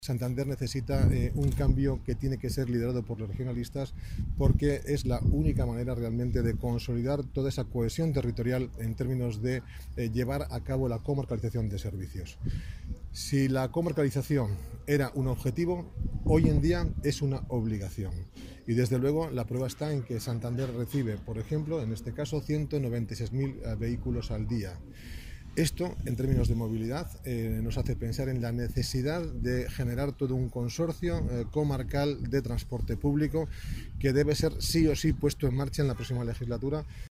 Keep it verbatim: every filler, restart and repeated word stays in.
Santander necesita eh, un cambio que tiene que ser liderado por los regionalistas, porque es la única manera realmente de consolidar toda esa cohesión territorial en términos de eh, llevar a cabo la comarcalización de servicios. Si la comarcalización era un objetivo, hoy en día es una obligación. Y desde luego la prueba está en que Santander recibe, por ejemplo, en este caso, ciento noventa y seis mil vehículos al día. Esto, en términos de movilidad, eh, nos hace pensar en la necesidad de generar todo un consorcio eh, comarcal de transporte público que debe ser sí o sí puesto en marcha en la próxima legislatura.